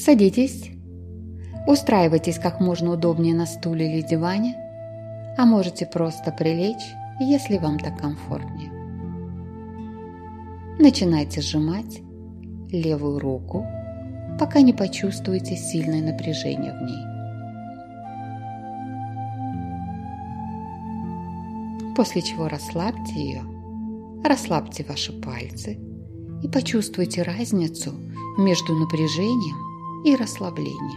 Садитесь, устраивайтесь как можно удобнее на стуле или диване, а можете просто прилечь, если вам так комфортнее. Начинайте сжимать левую руку, пока не почувствуете сильное напряжение в ней. После чего расслабьте ее, расслабьте ваши пальцы и почувствуйте разницу между напряжением и расслаблением.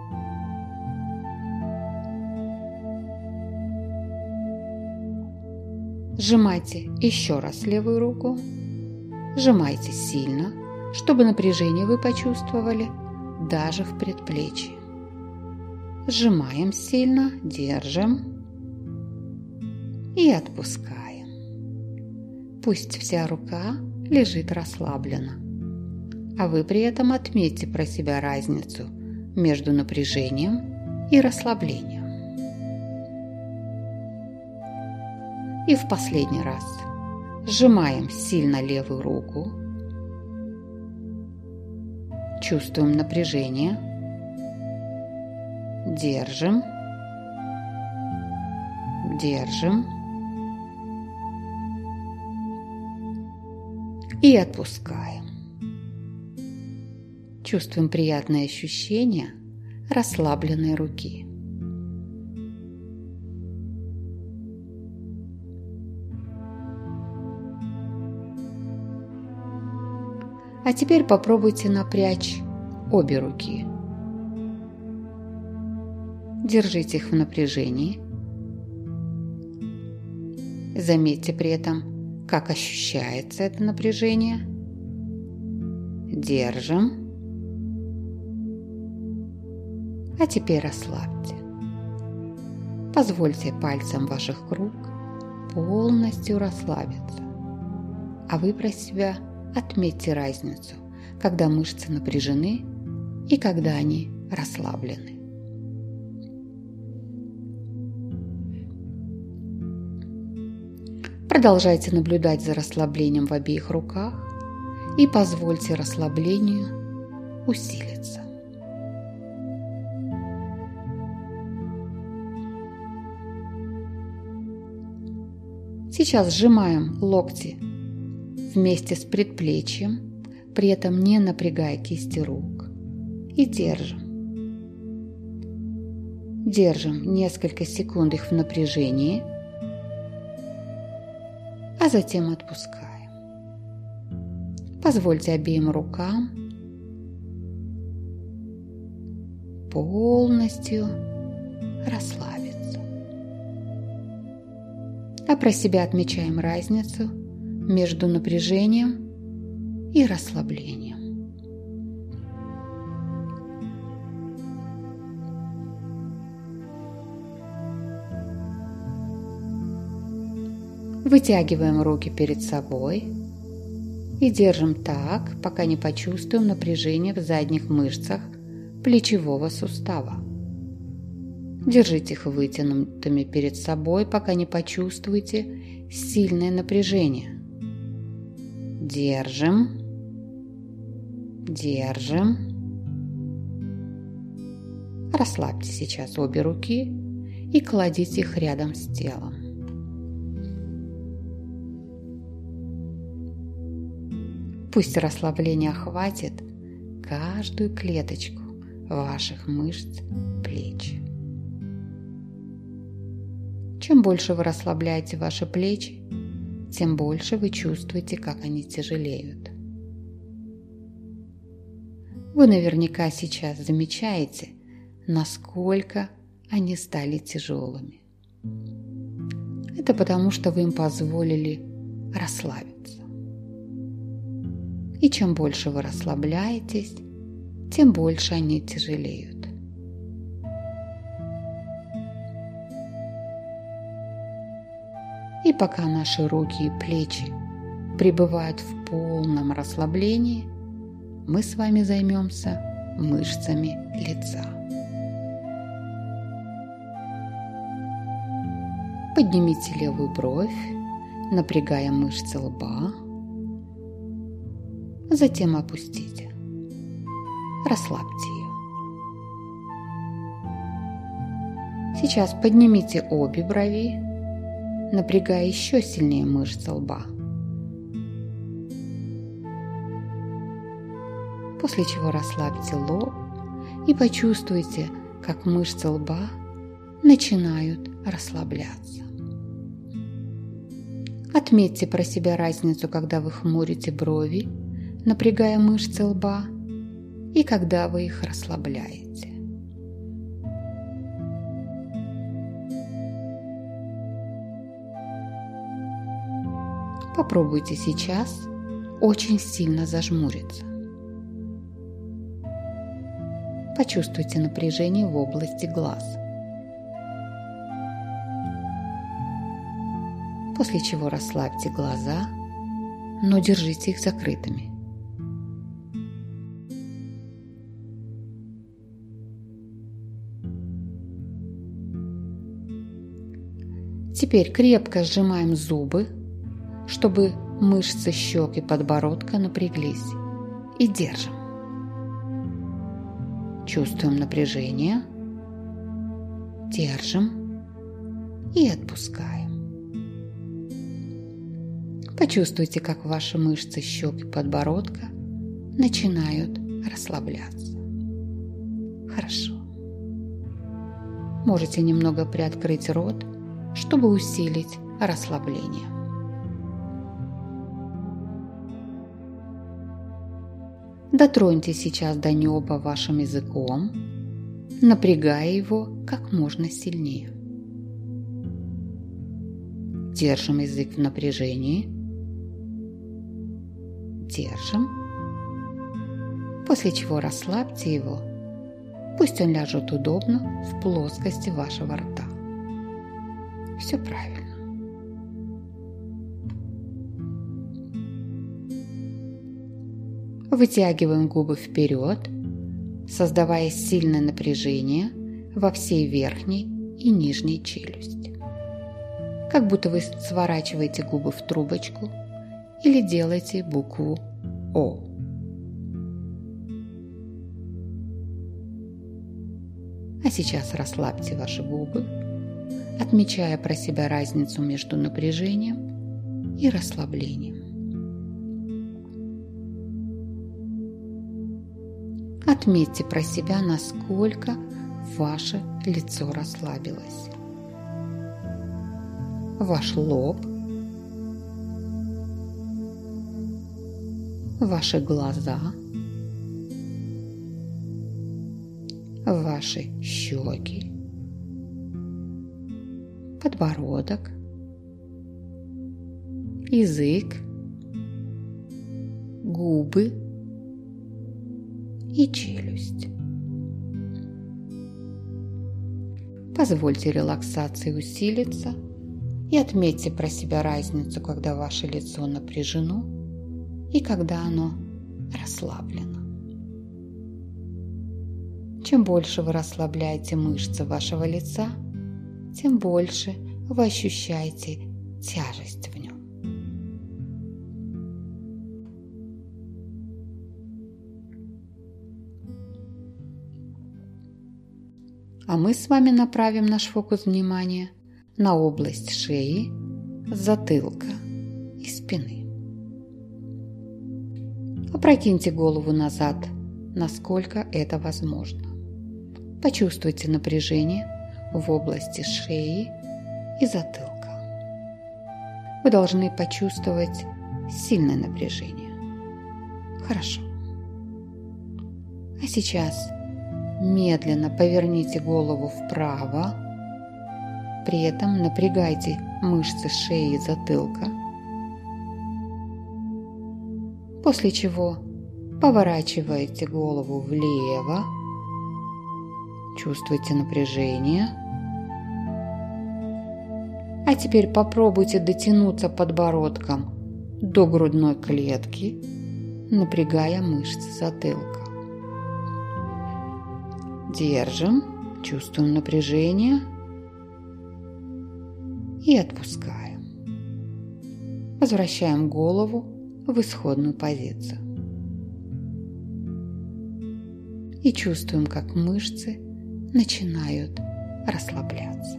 Сжимайте еще раз левую руку, сжимайте сильно, чтобы напряжение вы почувствовали даже в предплечье. Сжимаем сильно, держим и отпускаем. Пусть вся рука лежит расслабленно, а вы при этом отметьте про себя разницу между напряжением и расслаблением. И в последний раз сжимаем сильно левую руку, чувствуем напряжение, держим, держим и отпускаем. Чувствуем приятное ощущение расслабленной руки. А теперь попробуйте напрячь обе руки. Держите их в напряжении. Заметьте при этом, как ощущается это напряжение. Держим. А теперь расслабьте. Позвольте пальцам ваших рук полностью расслабиться. А вы про себя отметьте разницу, когда мышцы напряжены и когда они расслаблены. Продолжайте наблюдать за расслаблением в обеих руках и позвольте расслаблению усилиться. Сейчас сжимаем локти вместе с предплечьем, при этом не напрягая кисти рук, и держим. Держим несколько секунд их в напряжении, а затем отпускаем. Позвольте обеим рукам полностью расслабиться. А про себя отмечаем разницу между напряжением и расслаблением. Вытягиваем руки перед собой и держим так, пока не почувствуем напряжение в задних мышцах плечевого сустава. Держите их вытянутыми перед собой, пока не почувствуете сильное напряжение. Держим, держим. Расслабьте сейчас обе руки и кладите их рядом с телом. Пусть расслабление охватит каждую клеточку ваших мышц плеч. Чем больше вы расслабляете ваши плечи, тем больше вы чувствуете, как они тяжелеют. Вы наверняка сейчас замечаете, насколько они стали тяжелыми. Это потому, что вы им позволили расслабиться. И чем больше вы расслабляетесь, тем больше они тяжелеют. И пока наши руки и плечи пребывают в полном расслаблении, мы с вами займемся мышцами лица. Поднимите левую бровь, напрягая мышцы лба, затем опустите. Расслабьте ее. Сейчас поднимите обе брови, напрягая еще сильнее мышцы лба. После чего расслабьте лоб и почувствуйте, как мышцы лба начинают расслабляться. Отметьте про себя разницу, когда вы хмурите брови, напрягая мышцы лба, и когда вы их расслабляете. Попробуйте сейчас очень сильно зажмуриться. Почувствуйте напряжение в области глаз. После чего расслабьте глаза, но держите их закрытыми. Теперь крепко сжимаем зубы, чтобы мышцы щек и подбородка напряглись, и держим. Чувствуем напряжение, держим и отпускаем. Почувствуйте, как ваши мышцы щек и подбородка начинают расслабляться. Хорошо. Можете немного приоткрыть рот, чтобы усилить расслабление. Дотроньтесь сейчас до неба вашим языком, напрягая его как можно сильнее. Держим язык в напряжении. Держим. После чего расслабьте его. Пусть он ляжет удобно в плоскости вашего рта. Все правильно. Вытягиваем губы вперед, создавая сильное напряжение во всей верхней и нижней челюсти. Как будто вы сворачиваете губы в трубочку или делаете букву О. А сейчас расслабьте ваши губы, отмечая про себя разницу между напряжением и расслаблением. Отметьте про себя, насколько ваше лицо расслабилось. Ваш лоб, ваши глаза, ваши щеки, подбородок, язык, губы и челюсть. Позвольте релаксации усилиться и отметьте про себя разницу, когда ваше лицо напряжено и когда оно расслаблено. Чем больше вы расслабляете мышцы вашего лица, тем больше вы ощущаете тяжесть в нем. А мы с вами направим наш фокус внимания на область шеи, затылка и спины. Опрокиньте голову назад, насколько это возможно. Почувствуйте напряжение в области шеи и затылка. Вы должны почувствовать сильное напряжение. Хорошо. А сейчас медленно поверните голову вправо, при этом напрягайте мышцы шеи и затылка, после чего поворачиваете голову влево, чувствуйте напряжение. А теперь попробуйте дотянуться подбородком до грудной клетки, напрягая мышцы затылка. Держим, чувствуем напряжение и отпускаем. Возвращаем голову в исходную позицию. И чувствуем, как мышцы начинают расслабляться.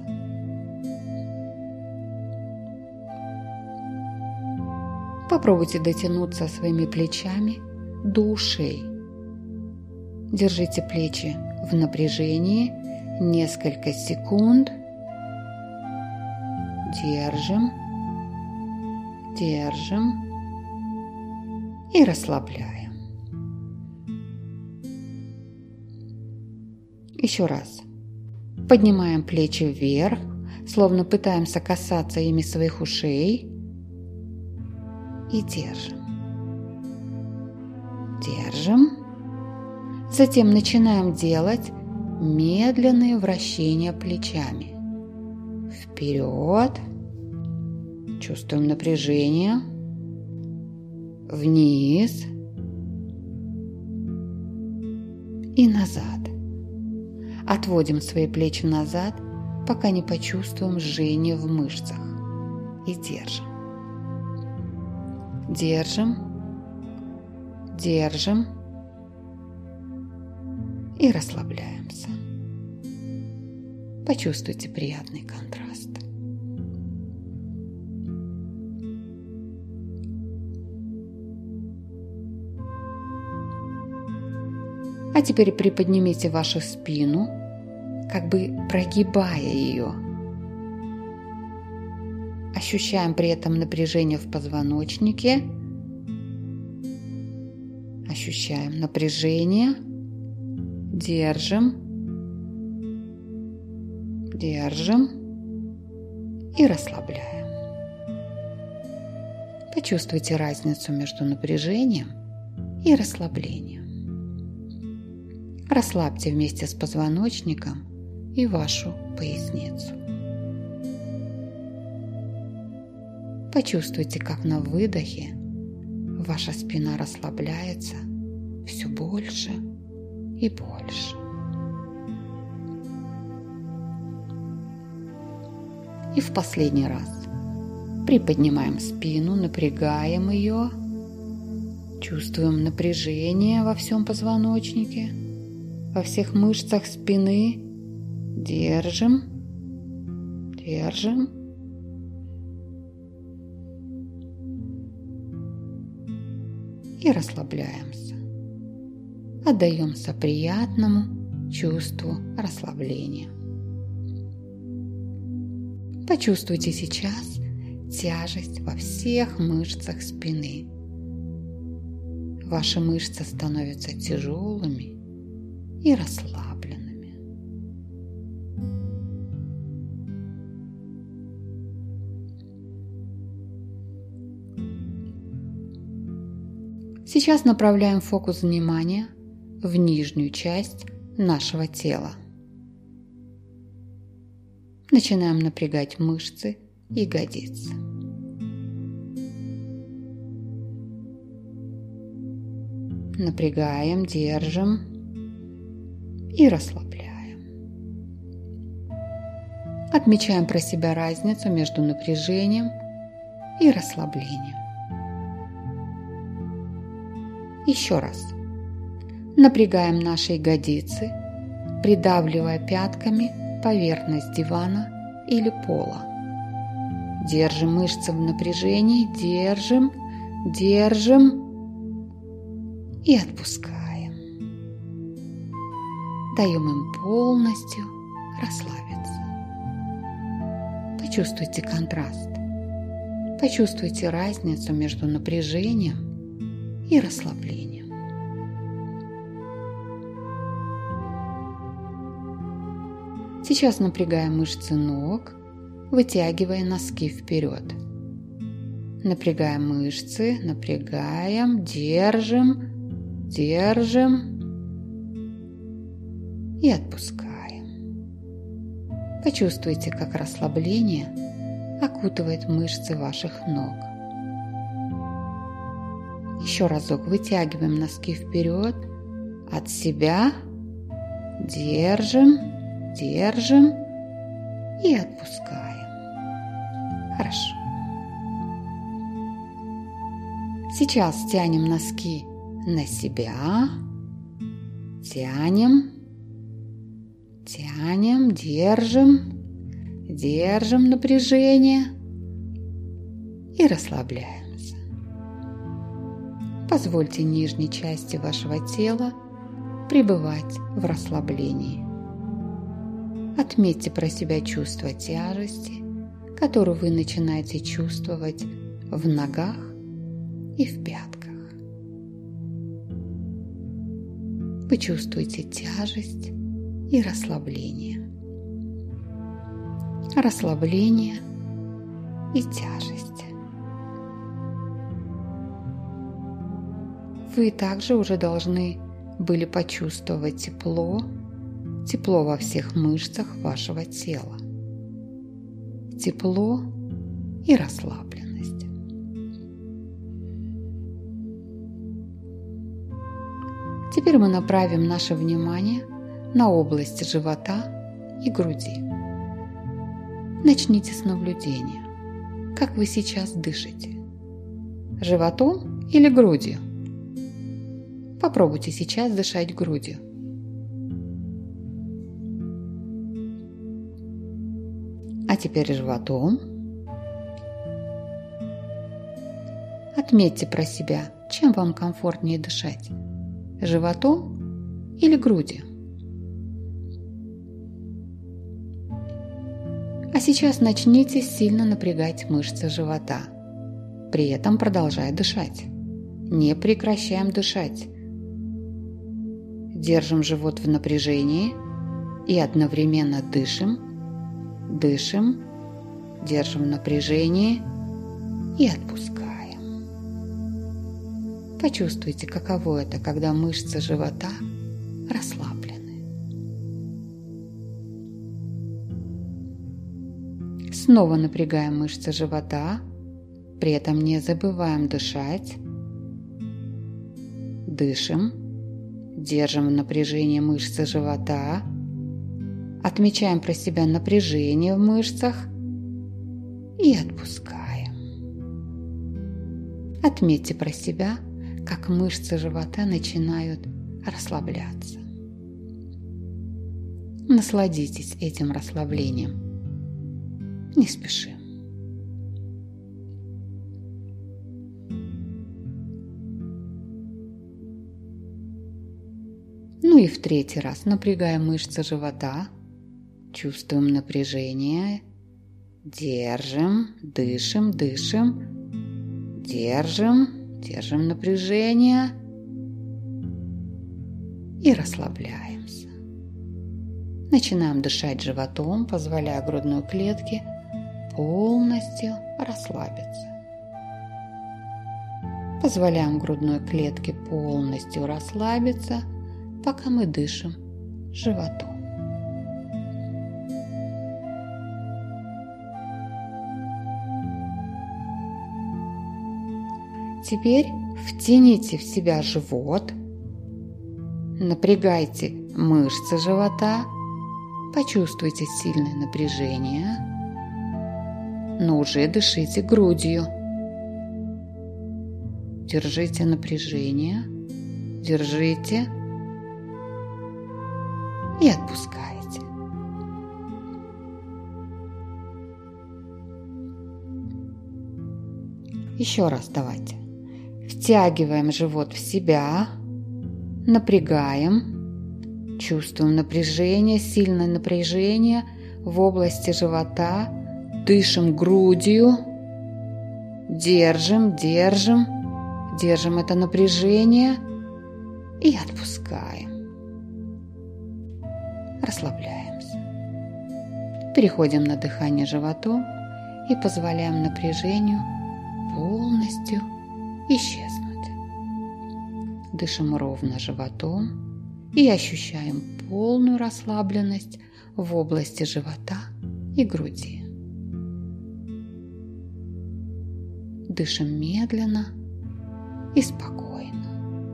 Попробуйте дотянуться своими плечами до ушей. Держите плечи в напряжении несколько секунд. Держим, держим и расслабляем. Еще раз. Поднимаем плечи вверх, словно пытаемся касаться ими своих ушей. И держим. Держим. Затем начинаем делать медленные вращения плечами. Вперед. Чувствуем напряжение. Вниз. И назад. Отводим свои плечи назад, пока не почувствуем жжение в мышцах. И держим. Держим. Держим. И расслабляемся. Почувствуйте приятный контраст. А теперь приподнимите вашу спину, как бы прогибая ее. Ощущаем при этом напряжение в позвоночнике. Ощущаем напряжение. Держим. Держим. И расслабляем. Почувствуйте разницу между напряжением и расслаблением. Расслабьте вместе с позвоночником и вашу поясницу. Почувствуйте, как на выдохе ваша спина расслабляется все больше и больше. И в последний раз приподнимаем спину, напрягаем ее, чувствуем напряжение во всем позвоночнике, во всех мышцах спины. Держим, держим. И расслабляемся. Отдаемся приятному чувству расслабления. Почувствуйте сейчас тяжесть во всех мышцах спины. Ваши мышцы становятся тяжелыми и расслабленными. Сейчас направляем фокус внимания в нижнюю часть нашего тела. Начинаем напрягать мышцы ягодиц. Напрягаем, держим и расслабляем. Отмечаем про себя разницу между напряжением и расслаблением. Еще раз. Напрягаем наши ягодицы, придавливая пятками поверхность дивана или пола. Держим мышцы в напряжении, держим, держим и отпускаем. Даем им полностью расслабиться. Почувствуйте контраст. Почувствуйте разницу между напряжением и расслаблением. Сейчас напрягаем мышцы ног, вытягивая носки вперед. Напрягаем мышцы, напрягаем, держим, держим и отпускаем. Почувствуйте, как расслабление окутывает мышцы ваших ног. Еще разок вытягиваем носки вперед, от себя, держим, держим и отпускаем. Хорошо. Сейчас тянем носки на себя, тянем, Тянем, держим напряжение и расслабляемся. Позвольте нижней части вашего тела пребывать в расслаблении. Отметьте про себя чувство тяжести, которую вы начинаете чувствовать в ногах и в пятках. Вы чувствуете тяжесть и расслабление. Расслабление и тяжесть. Вы также уже должны были почувствовать тепло во всех мышцах вашего тела. Тепло и расслабленность. Теперь мы направим наше внимание на область живота и груди. Начните с наблюдения. Как вы сейчас дышите? Животом или грудью? Попробуйте сейчас дышать грудью. А теперь животом. Отметьте про себя, чем вам комфортнее дышать. Животом или грудью? А сейчас начните сильно напрягать мышцы живота, при этом продолжая дышать. Не прекращаем дышать. Держим живот в напряжении и одновременно дышим, держим в напряжении и отпускаем. Почувствуйте, каково это, когда мышцы живота расслаблены. Снова напрягаем мышцы живота, при этом не забываем дышать. Дышим, держим в напряжении мышцы живота, отмечаем про себя напряжение в мышцах и отпускаем. Отметьте про себя, как мышцы живота начинают расслабляться. Насладитесь этим расслаблением. Не спешим. Ну и в третий раз напрягаем мышцы живота, чувствуем напряжение, держим, дышим, держим напряжение и расслабляемся. Начинаем дышать животом, позволяя грудной клетке полностью расслабиться. Позволяем грудной клетке полностью расслабиться, пока мы дышим животом. Теперь втяните в себя живот, напрягайте мышцы живота, почувствуйте сильное напряжение, но уже дышите грудью. Держите напряжение, держите и отпускайте. Еще раз давайте. Втягиваем живот в себя, напрягаем, чувствуем напряжение, сильное напряжение в области живота, дышим грудью, держим это напряжение и отпускаем. Расслабляемся. Переходим на дыхание животом и позволяем напряжению полностью исчезнуть. Дышим ровно животом и ощущаем полную расслабленность в области живота и груди. Дышим медленно и спокойно.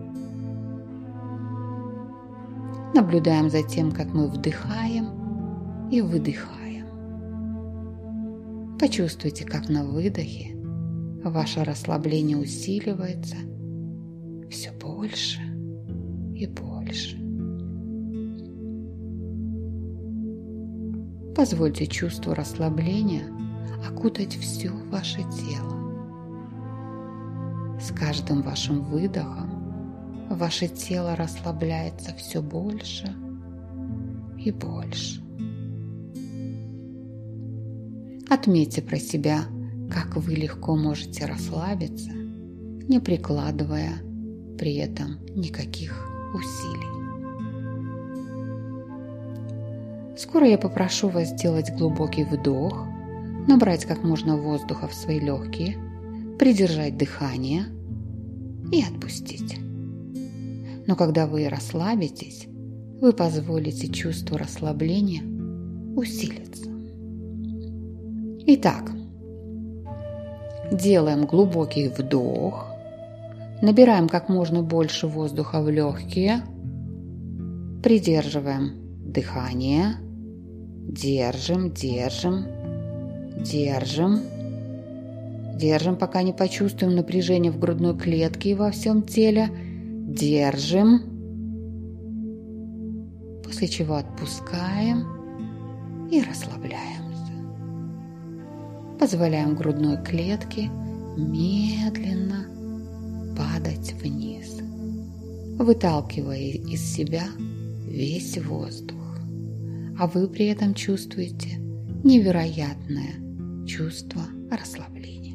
Наблюдаем за тем, как мы вдыхаем и выдыхаем. Почувствуйте, как на выдохе ваше расслабление усиливается все больше и больше. Позвольте чувству расслабления окутать все ваше тело. С каждым вашим выдохом ваше тело расслабляется все больше и больше. Отметьте про себя, как вы легко можете расслабиться, не прикладывая при этом никаких усилий. Скоро я попрошу вас сделать глубокий вдох, набрать как можно воздуха в свои легкие, придержать дыхание и отпустить. Но когда вы расслабитесь, вы позволите чувству расслабления усилиться. Итак, делаем глубокий вдох, набираем как можно больше воздуха в легкие, придерживаем дыхание, держим, пока не почувствуем напряжение в грудной клетке и во всем теле, держим, после чего отпускаем и расслабляемся. Позволяем грудной клетке медленно падать вниз, выталкивая из себя весь воздух, а вы при этом чувствуете невероятное чувство расслабления.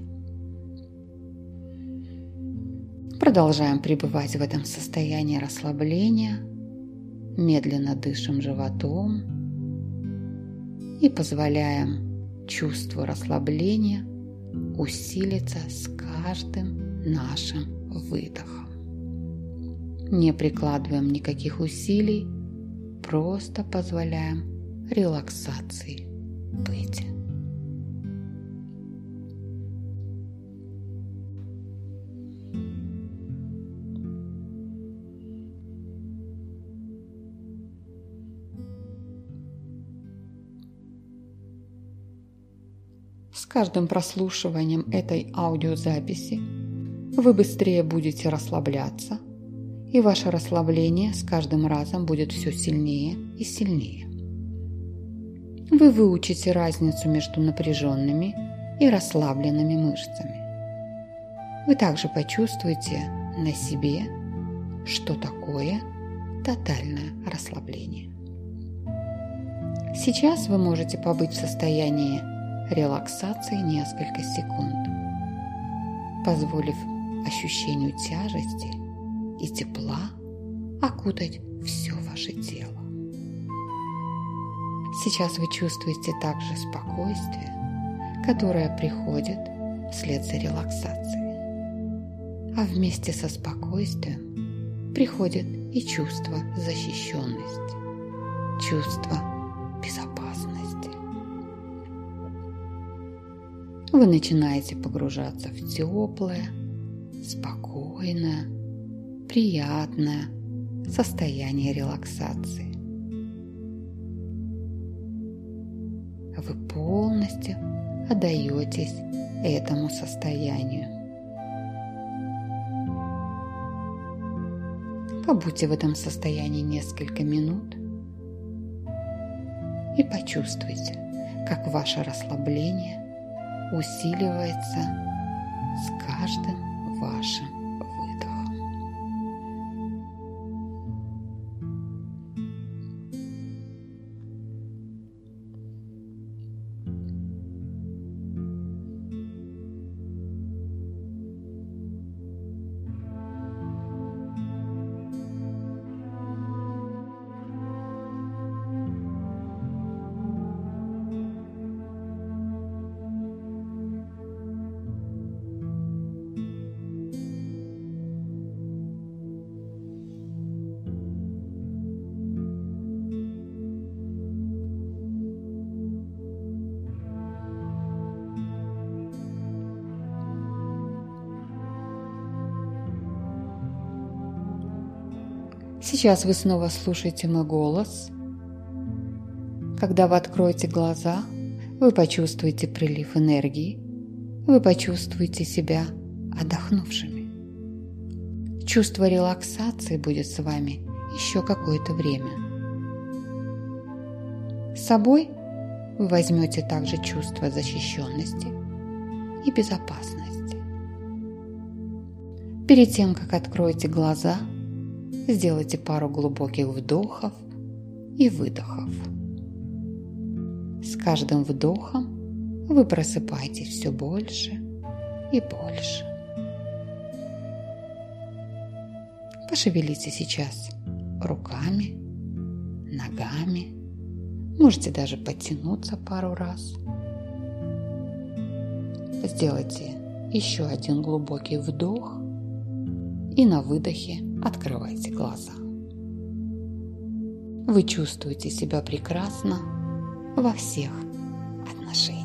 Продолжаем пребывать в этом состоянии расслабления, медленно дышим животом и позволяем чувству расслабления усилиться с каждым нашим выдохом. Не прикладываем никаких усилий, просто позволяем релаксации быть. С каждым прослушиванием этой аудиозаписи вы быстрее будете расслабляться, и ваше расслабление с каждым разом будет все сильнее и сильнее. Вы выучите разницу между напряженными и расслабленными мышцами. Вы также почувствуете на себе, что такое тотальное расслабление. Сейчас вы можете побыть в состоянии релаксации несколько секунд, позволив ощущению тяжести и тепла окутать все ваше тело. Сейчас вы чувствуете также спокойствие, которое приходит вслед за релаксацией. А вместе со спокойствием приходит и чувство защищенности, чувство безопасности. Вы начинаете погружаться в теплое, спокойное, приятное состояние релаксации. Вы полностью отдаетесь этому состоянию. Побудьте в этом состоянии несколько минут и почувствуйте, как ваше расслабление усиливается с каждым вашим выдохом. Сейчас вы снова слушаете мой голос. Когда вы откроете глаза, вы почувствуете прилив энергии, вы почувствуете себя отдохнувшими. Чувство релаксации будет с вами еще какое-то время. С собой вы возьмете также чувство защищенности и безопасности. Перед тем, как откроете глаза, сделайте пару глубоких вдохов и выдохов. С каждым вдохом вы просыпаетесь все больше и больше. Пошевелите сейчас руками, ногами, можете даже подтянуться пару раз. Сделайте еще один глубокий вдох и на выдохе открывайте глаза. Вы чувствуете себя прекрасно во всех отношениях.